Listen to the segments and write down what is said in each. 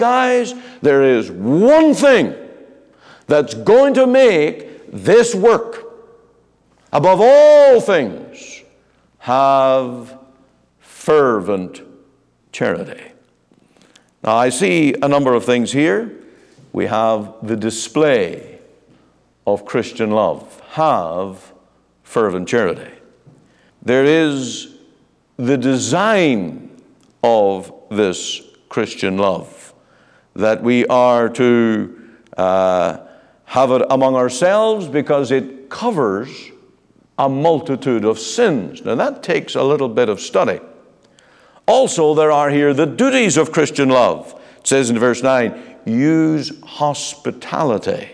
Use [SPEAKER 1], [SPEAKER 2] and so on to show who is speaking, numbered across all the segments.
[SPEAKER 1] Guys, there is one thing that's going to make this work. Above all things, have fervent charity. Now, I see a number of things here. We have the display of Christian love. Have fervent charity. There is the design of this Christian love, that we are to have it among ourselves because it covers a multitude of sins. Now that takes a little bit of study. Also, there are here the duties of Christian love. It says in verse 9, use hospitality.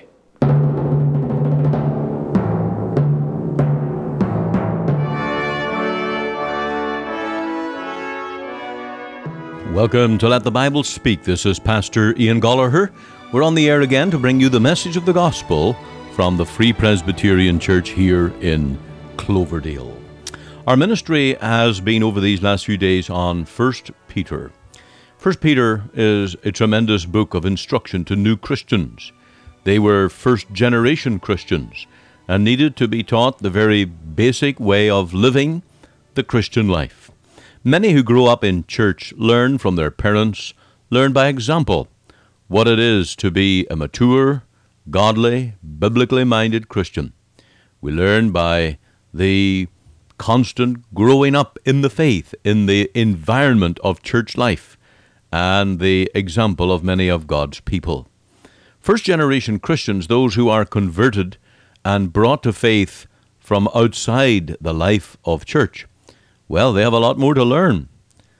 [SPEAKER 2] Welcome to Let the Bible Speak. This is Pastor Ian Gollaher. We're on the air again to bring you the message of the gospel from the Free Presbyterian Church here in Cloverdale. Our ministry has been over these last few days on 1 Peter. 1 Peter is a tremendous book of instruction to new Christians. They were first-generation Christians and needed to be taught the very basic way of living the Christian life. Many who grow up in church learn from their parents, learn by example what it is to be a mature, godly, biblically minded Christian. We learn by the constant growing up in the faith, in the environment of church life, and the example of many of God's people. First-generation Christians, those who are converted and brought to faith from outside the life of church, well, they have a lot more to learn.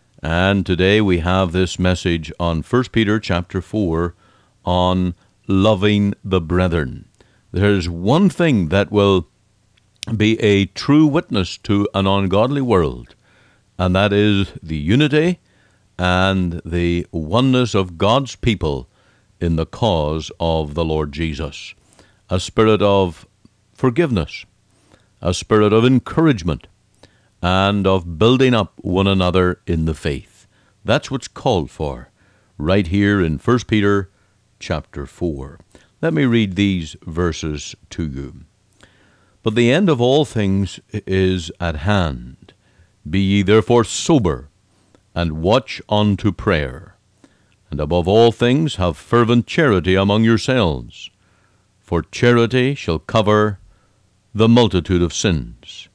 [SPEAKER 2] And today we have this message on 1 Peter chapter 4 on loving the brethren. There's one thing that will be a true witness to an ungodly world, and that is the unity and the oneness of God's people in the cause of the Lord Jesus. A spirit of forgiveness, a spirit of encouragement, and of building up one another in the faith. That's what's called for right here in 1 Peter chapter 4. Let me read these verses to you. But the end of all things is at hand. Be ye therefore sober, and watch unto prayer. And above all things have fervent charity among yourselves, for charity shall cover the multitude of sins.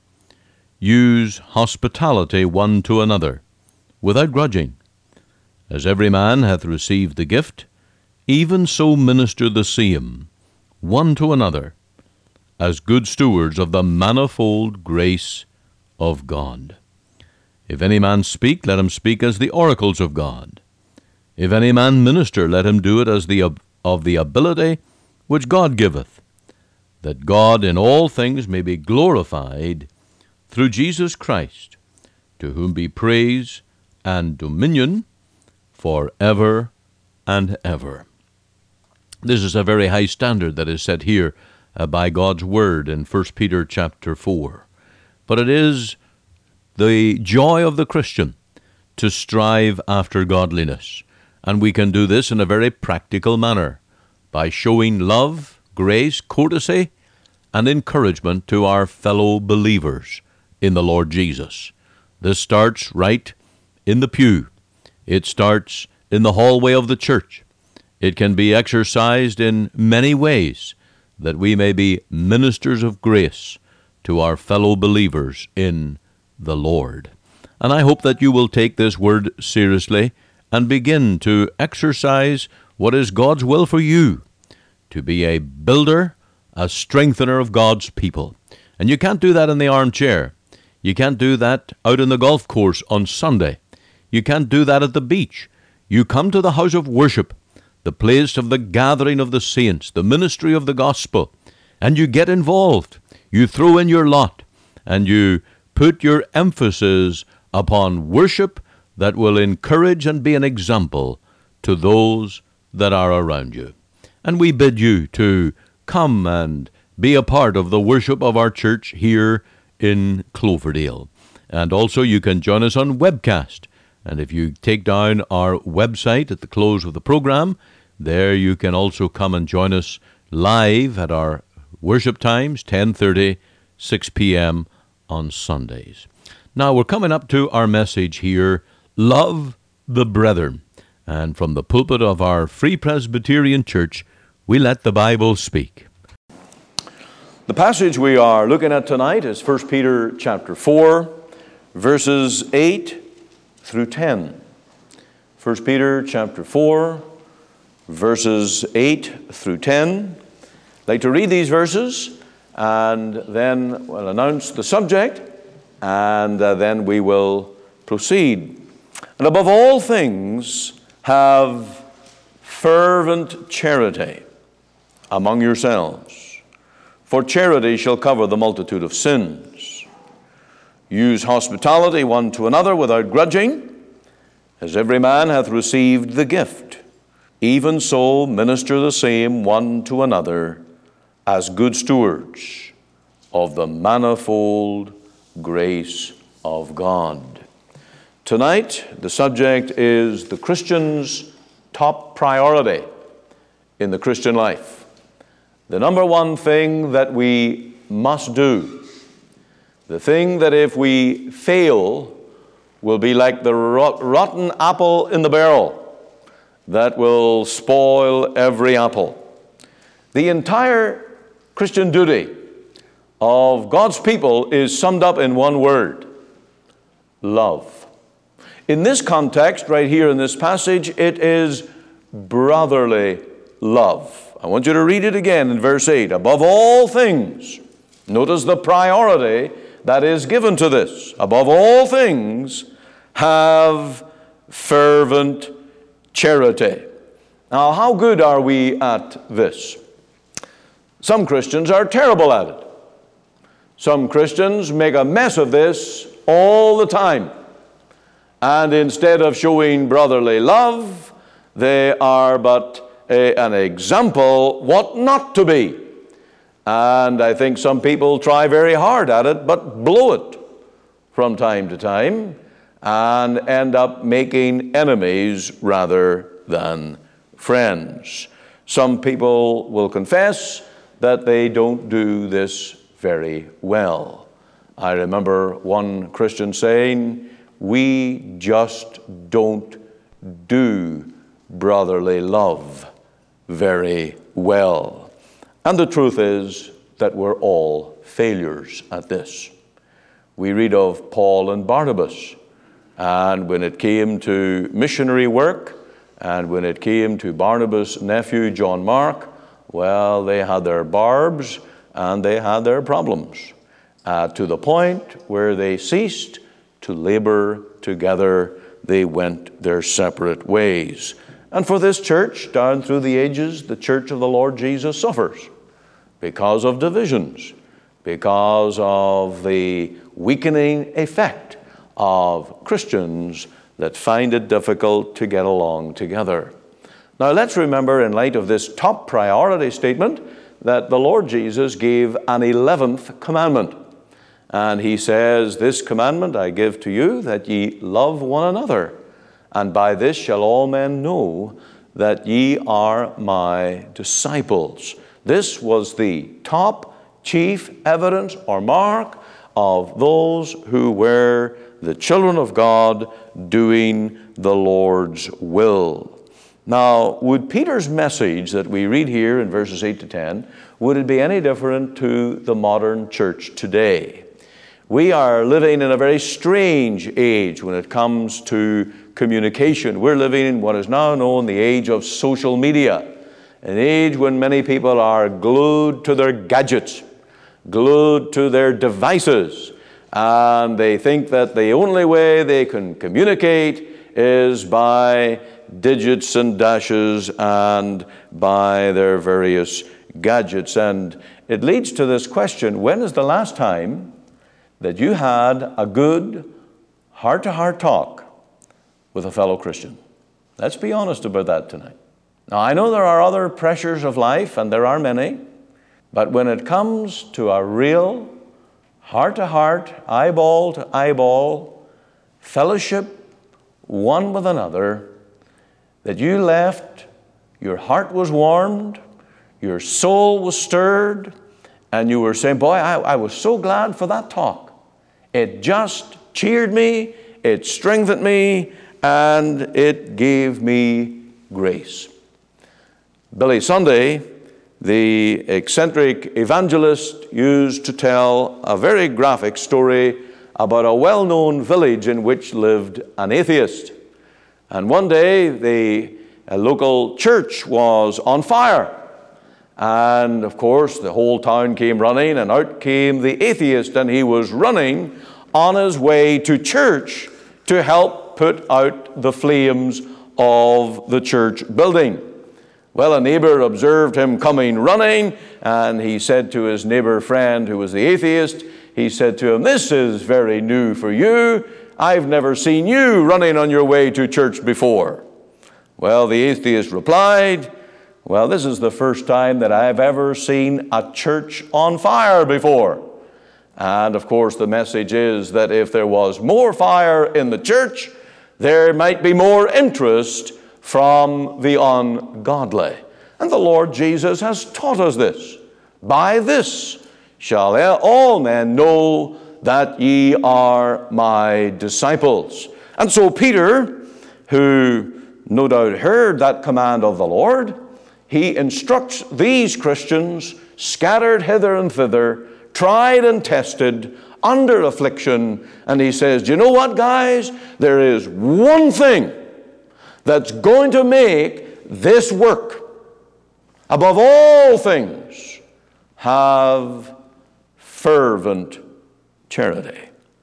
[SPEAKER 2] Use hospitality one to another, without grudging. As every man hath received the gift, even so minister the same, one to another, as good stewards of the manifold grace of God. If any man speak, let him speak as the oracles of God. If any man minister, let him do it as of the ability which God giveth, that God in all things may be glorified through Jesus Christ, to whom be praise and dominion for ever and ever. This is a very high standard that is set here by God's Word in 1 Peter chapter 4. But it is the joy of the Christian to strive after godliness. And we can do this in a very practical manner by showing love, grace, courtesy, and encouragement to our fellow believers in the Lord Jesus. This starts right in the pew. It starts in the hallway of the church. It can be exercised in many ways, that we may be ministers of grace to our fellow believers in the Lord. And I hope that you will take this word seriously and begin to exercise what is God's will for you, to be a builder, a strengthener of God's people. And you can't do that in the armchair. You can't do that out in the golf course on Sunday. You can't do that at the beach. You come to the house of worship, the place of the gathering of the saints, the ministry of the gospel, and you get involved. You throw in your lot, and you put your emphasis upon worship that will encourage and be an example to those that are around you. And we bid you to come and be a part of the worship of our church here in Cloverdale. And also you can join us on webcast And if you take down our website at the close of the program, there you can also come and join us live at our worship times, 10:30, 6 p.m. on Sundays. Now we're coming up to our message here, Love the Brethren. And from the pulpit of our Free Presbyterian Church, we let the Bible speak.
[SPEAKER 1] The passage we are looking at tonight is 1 Peter chapter 4, verses 8 through 10. 1 Peter chapter 4, verses 8 through 10. I'd like to read these verses, and then we'll announce the subject, and then we will proceed. And above all things, have fervent charity among yourselves, for charity shall cover the multitude of sins. Use hospitality one to another without grudging, as every man hath received the gift. Even so minister the same one to another as good stewards of the manifold grace of God. Tonight, the subject is the Christian's top priority in the Christian life. The number one thing that we must do. The thing that if we fail will be like the rotten apple in the barrel that will spoil every apple. The entire Christian duty of God's people is summed up in one word: love. In this context, right here in this passage, it is brotherly love. I want you to read it again in verse 8. Above all things, notice the priority that is given to this. Above all things, have fervent charity. Now, how good are we at this? Some Christians are terrible at it. Some Christians make a mess of this all the time. And instead of showing brotherly love, they are but an example what not to be. And I think some people try very hard at it, but blow it from time to time, and end up making enemies rather than friends. Some people will confess that they don't do this very well. I remember one Christian saying, "We just don't do brotherly love very well." And the truth is that we're all failures at this. We read of Paul and Barnabas, and when it came to missionary work, and when it came to Barnabas' nephew John Mark, well, they had their barbs and they had their problems, to the point where they ceased to labor together. They went their separate ways. And for this church, down through the ages, the church of the Lord Jesus suffers because of divisions, because of the weakening effect of Christians that find it difficult to get along together. Now let's remember, in light of this top priority statement, that the Lord Jesus gave an 11th commandment. And he says, "This commandment I give to you, that ye love one another. And by this shall all men know that ye are my disciples." This was the top chief evidence or mark of those who were the children of God doing the Lord's will. Now, would Peter's message that we read here in verses 8 to 10, would it be any different to the modern church today? We are living in a very strange age when it comes to communication. We're living in what is now known the age of social media, an age when many people are glued to their gadgets, glued to their devices, and they think that the only way they can communicate is by digits and dashes and by their various gadgets. And it leads to this question: when is the last time that you had a good heart-to-heart talk with a fellow Christian? Let's be honest about that tonight. Now, I know there are other pressures of life, and there are many, but when it comes to a real heart-to-heart, eyeball-to-eyeball fellowship one with another, that you left, your heart was warmed, your soul was stirred, and you were saying, boy, I was so glad for that talk. It just cheered me, it strengthened me, and it gave me grace. Billy Sunday, the eccentric evangelist, used to tell a very graphic story about a well-known village in which lived an atheist. And one day, the local church was on fire. And of course, the whole town came running, and out came the atheist, and he was running on his way to church to help put out the flames of the church building. Well, a neighbor observed him coming running, and he said to his neighbor friend, who was the atheist, he said to him, "This is very new for you. I've never seen you running on your way to church before." Well, the atheist replied, "Well, this is the first time that I've ever seen a church on fire before." And of course, the message is that if there was more fire in the church, there might be more interest from the ungodly. And the Lord Jesus has taught us this. By this shall all men know that ye are my disciples. And so Peter, who no doubt heard that command of the Lord, he instructs these Christians scattered hither and thither, tried and tested, under affliction, and he says, do you know what, guys? There is one thing that's going to make this work. Above all things, have fervent charity.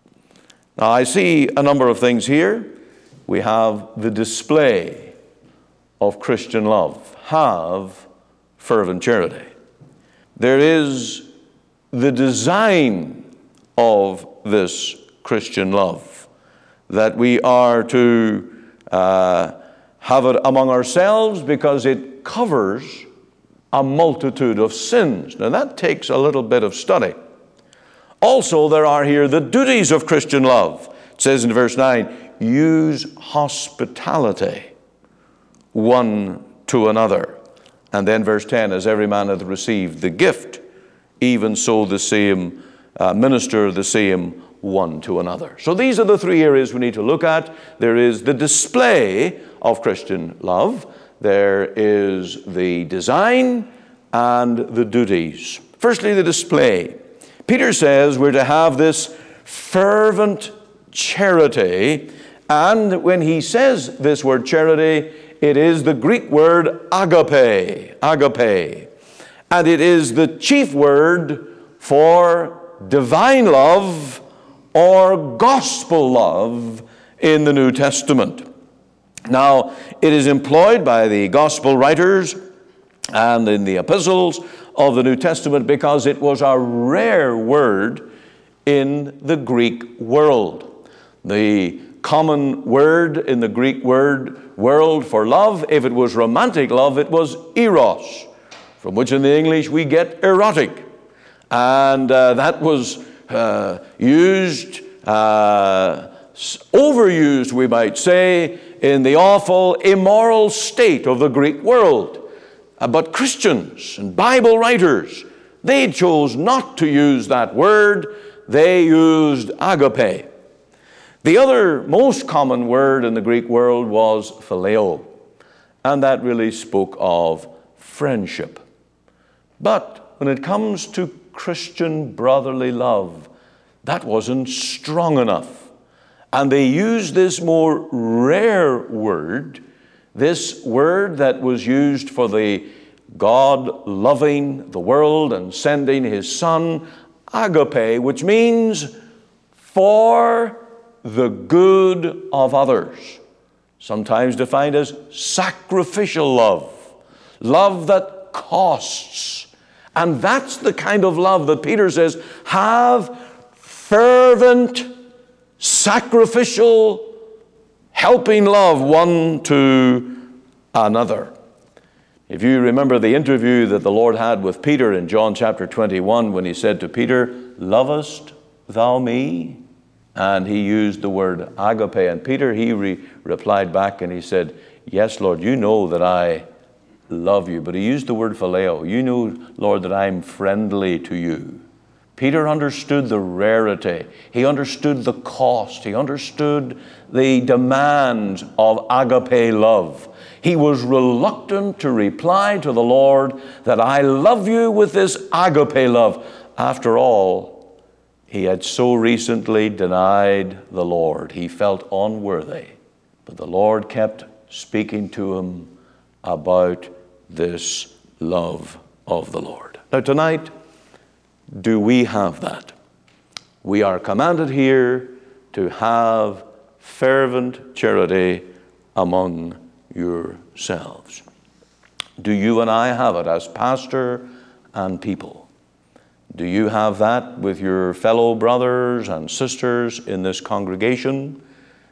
[SPEAKER 1] Now, I see a number of things here. We have the display of Christian love. Have fervent charity. There is the design of this Christian love, that we are to have it among ourselves because it covers a multitude of sins. Now that takes a little bit of study. Also, there are here the duties of Christian love. It says in verse 9, use hospitality one to another. And then verse 10, as every man hath received the gift, even so the same minister the same one to another. So these are the three areas we need to look at. There is the display of Christian love. There is the design and the duties. Firstly, the display. Peter says we're to have this fervent charity. And when he says this word charity, it is the Greek word agape. Agape. And it is the chief word for divine love or gospel love in the New Testament. Now, it is employed by the gospel writers and in the epistles of the New Testament because it was a rare word in the Greek world. The common word in the Greek world for love, if it was romantic love, it was eros, from which in the English we get erotic. And that was used, overused, we might say, in the awful, immoral state of the Greek world. But Christians and Bible writers, they chose not to use that word. They used agape. The other most common word in the Greek world was phileo, and that really spoke of friendship. But when it comes to Christian brotherly love, that wasn't strong enough. And they used this more rare word, this word that was used for the God loving the world and sending his Son, agape, which means for the good of others. Sometimes defined as sacrificial love, love that costs. And that's the kind of love that Peter says, have fervent, sacrificial, helping love one to another. If you remember the interview that the Lord had with Peter in John chapter 21, when he said to Peter, lovest thou me? And he used the word agape. And Peter, he replied back and he said, yes, Lord, you know that I love you. But he used the word phileo. You know, Lord, that I'm friendly to you. Peter understood the rarity. He understood the cost. He understood the demands of agape love. He was reluctant to reply to the Lord that I love you with this agape love. After all, he had so recently denied the Lord. He felt unworthy. But the Lord kept speaking to him about this love of the Lord. Now tonight, do we have that? We are commanded here to have fervent charity among yourselves. Do you and I have it as pastor and people? Do you have that with your fellow brothers and sisters in this congregation?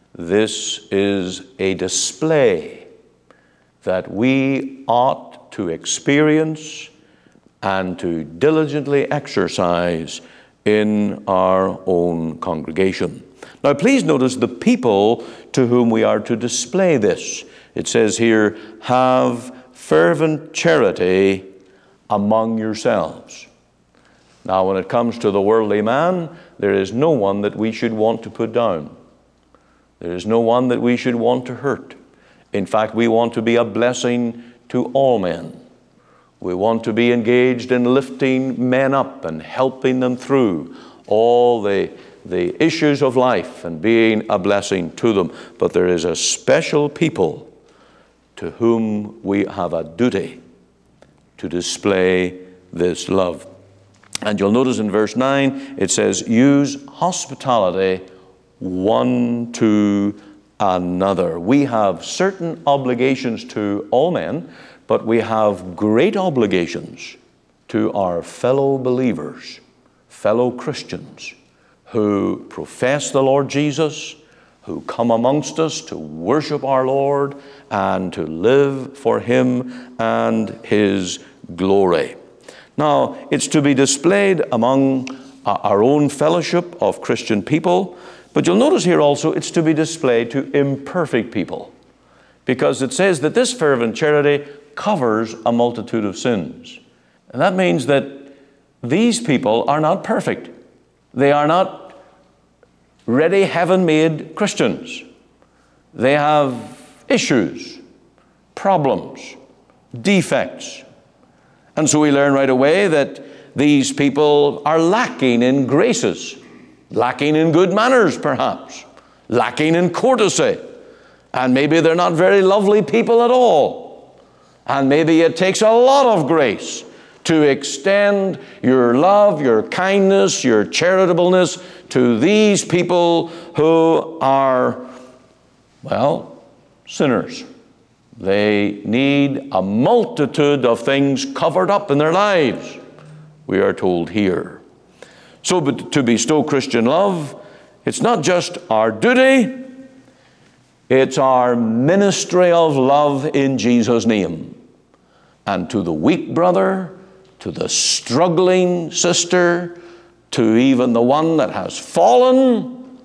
[SPEAKER 1] This is a display that we ought to experience and to diligently exercise in our own congregation. Now please notice the people to whom we are to display this. It says here, have fervent charity among yourselves. Now when it comes to the worldly man, there is no one that we should want to put down. There is no one that we should want to hurt. In fact, we want to be a blessing to all men. We want to be engaged in lifting men up and helping them through all the issues of life and being a blessing to them. But there is a special people to whom we have a duty to display this love. And you'll notice in verse 9, it says, use hospitality one to another. We have certain obligations to all men, but we have great obligations to our fellow believers, fellow Christians who profess the Lord Jesus, who come amongst us to worship our Lord and to live for Him and His glory. Now, it's to be displayed among our own fellowship of Christian people, but you'll notice here also it's to be displayed to imperfect people, because it says that this fervent charity covers a multitude of sins. And that means that these people are not perfect. They are not ready, heaven-made Christians. They have issues, problems, defects. And so we learn right away that these people are lacking in graces, lacking in good manners perhaps, lacking in courtesy, and maybe they're not very lovely people at all. And maybe it takes a lot of grace to extend your love, your kindness, your charitableness to these people who are, well, sinners. They need a multitude of things covered up in their lives, we are told here. So to bestow Christian love, it's not just our duty, it's our ministry of love in Jesus' name. And to the weak brother, to the struggling sister, to even the one that has fallen,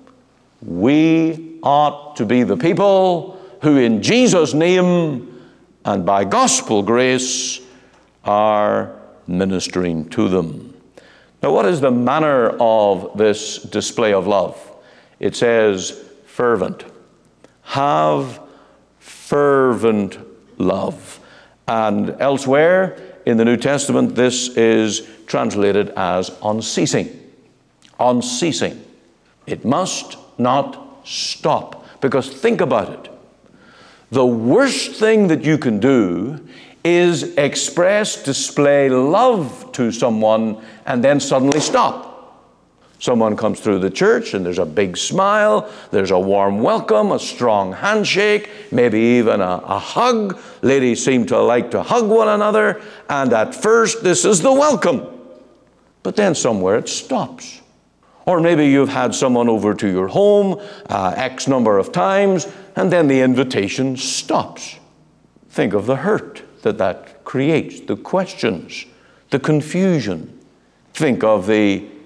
[SPEAKER 1] we ought to be the people who in Jesus' name and by gospel grace are ministering to them. Now, what is the manner of this display of love? It says fervent. Have fervent love. And elsewhere in the New Testament, this is translated as unceasing. Unceasing. It must not stop. Because think about it. The worst thing that you can do is display love to someone and then suddenly stop. Someone comes through the church and there's a big smile, there's a warm welcome, a strong handshake, maybe even a hug. Ladies seem to like to hug one another, and at first this is the welcome. But then somewhere it stops. Or maybe you've had someone over to your home X number of times, and then the invitation stops. Think of the hurt that creates, the questions, the confusion. Think of the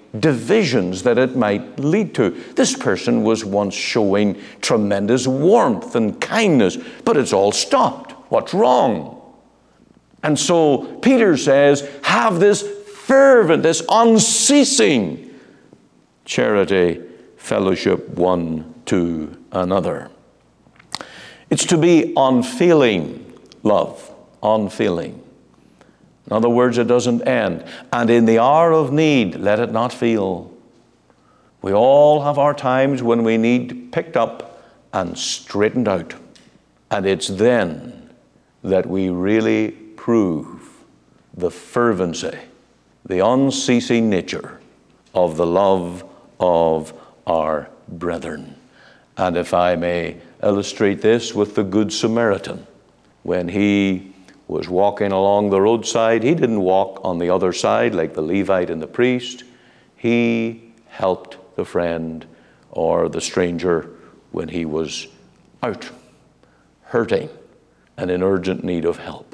[SPEAKER 1] divisions that it might lead to. This person was once showing tremendous warmth and kindness, but it's all stopped. What's wrong? And so Peter says, have this fervent, this unceasing charity, fellowship one to another. It's to be unfailing love, unfailing. In other words, it doesn't end. And in the hour of need, let it not fail. We all have our times when we need picked up and straightened out. And it's then that we really prove the fervency, the unceasing nature of the love of our brethren. And if I may illustrate this with the Good Samaritan, when he was walking along the roadside, he didn't walk on the other side like the Levite and the priest. He helped the friend or the stranger when he was out, hurting and in urgent need of help.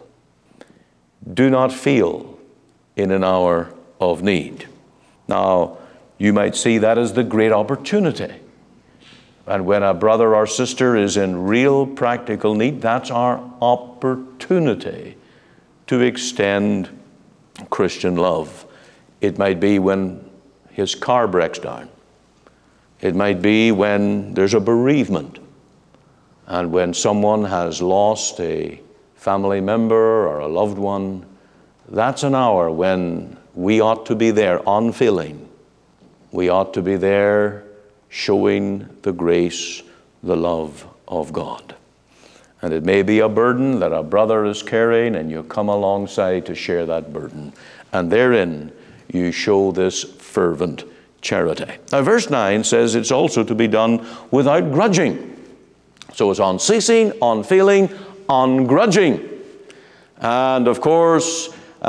[SPEAKER 1] Do not fail in an hour of need. Now, you might see that as the great opportunity. And when a brother or sister is in real practical need, that's our opportunity to extend Christian love. It might be when his car breaks down. It might be when there's a bereavement and when someone has lost a family member or a loved one. That's an hour when we ought to be there unfailing. We ought to be there showing the grace, the love of God. And it may be a burden that a brother is carrying, and you come alongside to share that burden. And therein you show this fervent charity. Now, verse 9 says it's also to be done without grudging. So it's unceasing, unfailing, ungrudging. And of course,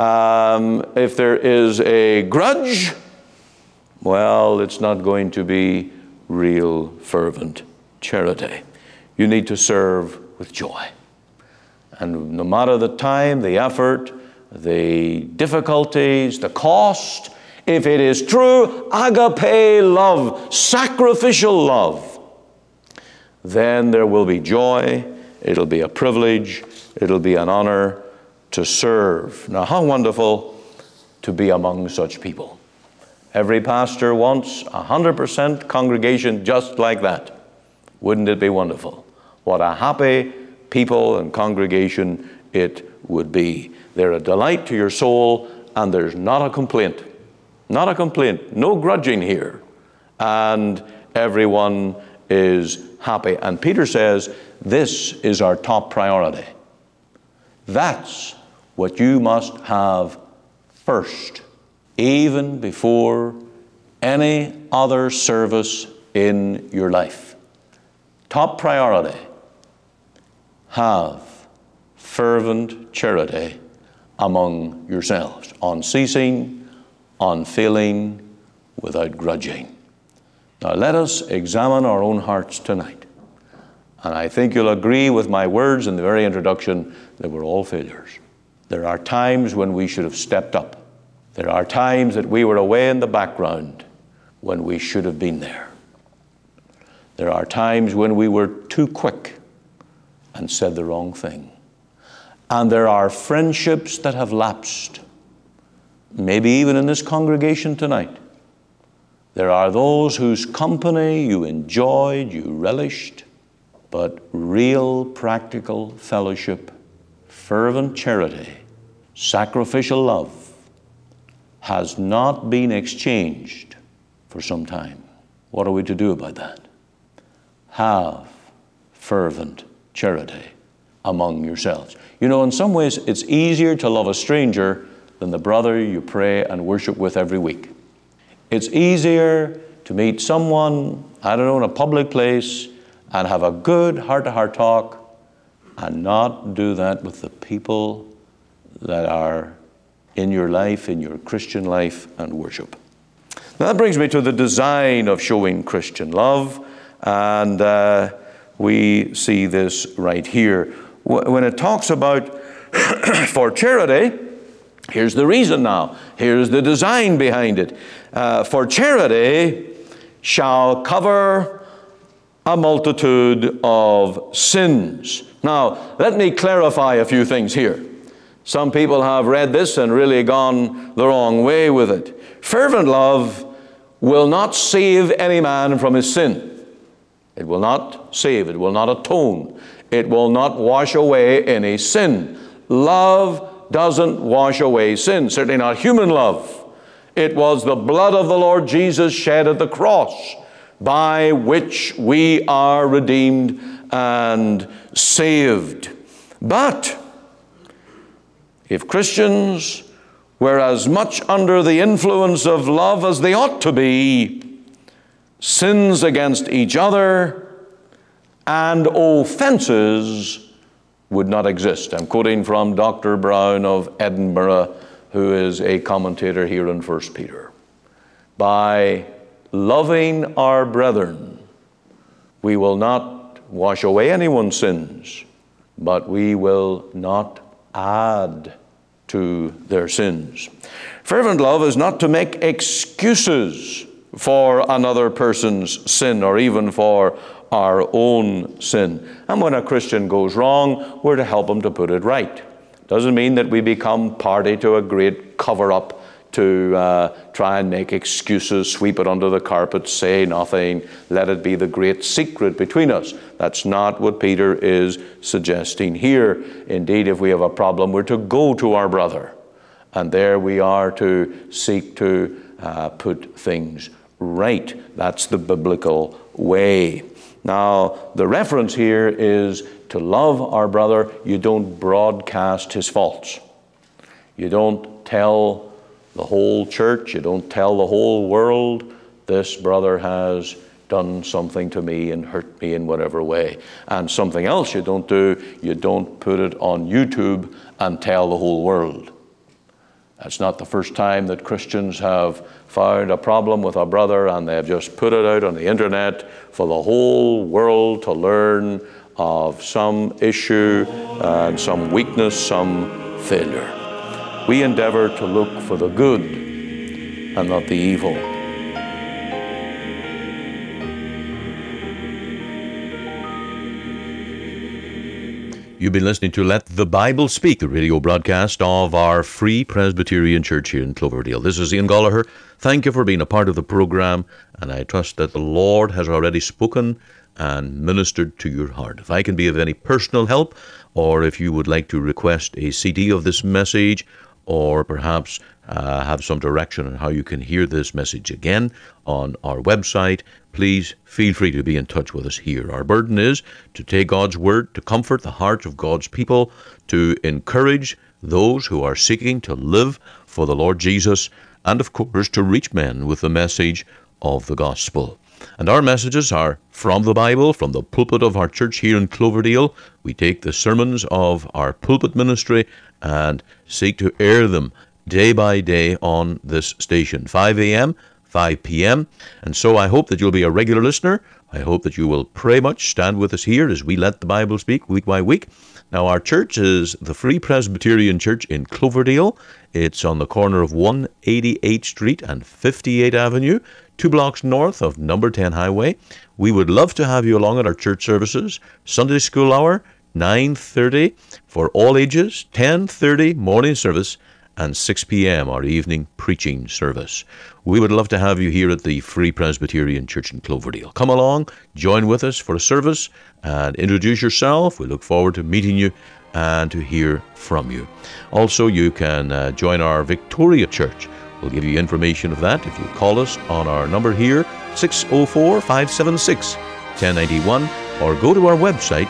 [SPEAKER 1] if there is a grudge, well, it's not going to be real fervent charity. You need to serve with joy. And no matter the time, the effort, the difficulties, the cost, if it is true agape love, sacrificial love, then there will be joy, it'll be a privilege, it'll be an honor to serve. Now, how wonderful to be among such people. Every pastor wants 100% congregation just like that. Wouldn't it be wonderful? What a happy people and congregation it would be. They're a delight to your soul, and there's not a complaint. Not a complaint. No grudging here. And everyone is happy. And Peter says, this is our top priority. That's what you must have first, even before any other service in your life. Top priority, have fervent charity among yourselves, unceasing, unfailing, without grudging. Now let us examine our own hearts tonight. And I think you'll agree with my words in the very introduction that we're all failures. There are times when we should have stepped up. There are times that we were away in the background when we should have been there. There are times when we were too quick and said the wrong thing. And there are friendships that have lapsed, maybe even in this congregation tonight. There are those whose company you enjoyed, you relished, but real practical fellowship, fervent charity, sacrificial love has not been exchanged for some time. What are we to do about that? Have fervent charity among yourselves. You know, in some ways, it's easier to love a stranger than the brother you pray and worship with every week. It's easier to meet someone, I don't know, in a public place and have a good heart-to-heart talk and not do that with the people that are in your life, in your Christian life and worship. Now that brings me to the design of showing Christian love, and we see this right here. When it talks about for charity, Here's the reason now. Here's the design behind it. For charity shall cover a multitude of sins. Now, let me clarify a few things here. Some people have read this and really gone the wrong way with it. Fervent love will not save any man from his sin. It will not save. It will not atone. It will not wash away any sin. Love doesn't wash away sin, certainly not human love. It was the blood of the Lord Jesus shed at the cross by which we are redeemed and saved. But if Christians were as much under the influence of love as they ought to be, sins against each other and offenses would not exist. I'm quoting from Dr. Brown of Edinburgh, who is a commentator here in 1 Peter. By loving our brethren, we will not wash away anyone's sins, but we will not add to their sins. Fervent love is not to make excuses for another person's sin or even for our own sin. And when a Christian goes wrong, we're to help him to put it right. Doesn't mean that we become party to a great cover-up to try and make excuses, sweep it under the carpet, say nothing, let it be the great secret between us. That's not what Peter is suggesting here. Indeed, if we have a problem, we're to go to our brother. And there we are to seek to put things right. That's the biblical way. Now, the reference here is to love our brother. You don't broadcast his faults. You don't tell the whole church, you don't tell the whole world, this brother has done something to me and hurt me in whatever way. And something else you don't do, you don't put it on YouTube and tell the whole world. That's not the first time that Christians have found a problem with a brother and they've just put it out on the internet for the whole world to learn of some issue and some weakness, some failure. We endeavor to look for the good and not the evil.
[SPEAKER 2] You've been listening to Let the Bible Speak, the radio broadcast of our Free Presbyterian Church here in Cloverdale. This is Ian Gallagher. Thank you for being a part of the program, and I trust that the Lord has already spoken and ministered to your heart. If I can be of any personal help, or if you would like to request a CD of this message, or perhaps have some direction on how you can hear this message again on our website, please feel free to be in touch with us here. Our burden is to take God's word, to comfort the hearts of God's people, to encourage those who are seeking to live for the Lord Jesus, and of course to reach men with the message of the gospel. And our messages are from the Bible, from the pulpit of our church here in Cloverdale. We take the sermons of our pulpit ministry and seek to air them day by day on this station, 5 a.m., 5 p.m. And so I hope that you'll be a regular listener. I hope that you will pray much, stand with us here as we let the Bible speak week by week. Now, our church is the Free Presbyterian Church in Cloverdale. It's on the corner of 188th Street and 58th Avenue, 2 blocks north of number 10 Highway. We would love to have you along at our church services. Sunday school hour, 9:30 for all ages, 10:30 morning service, and 6 p.m. our evening preaching service. We would love to have you here at the Free Presbyterian Church in Cloverdale. Come along, join with us for a service, and introduce yourself. We look forward to meeting you and to hear from you. Also, you can join our Victoria Church. We'll give you information of that if you call us on our number here, 604-576-1091, or go to our website,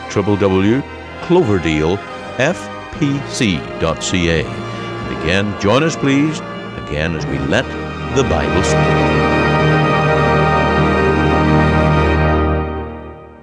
[SPEAKER 2] www.cloverdalefpc.ca. And again, join us please, again as we let the Bible speak.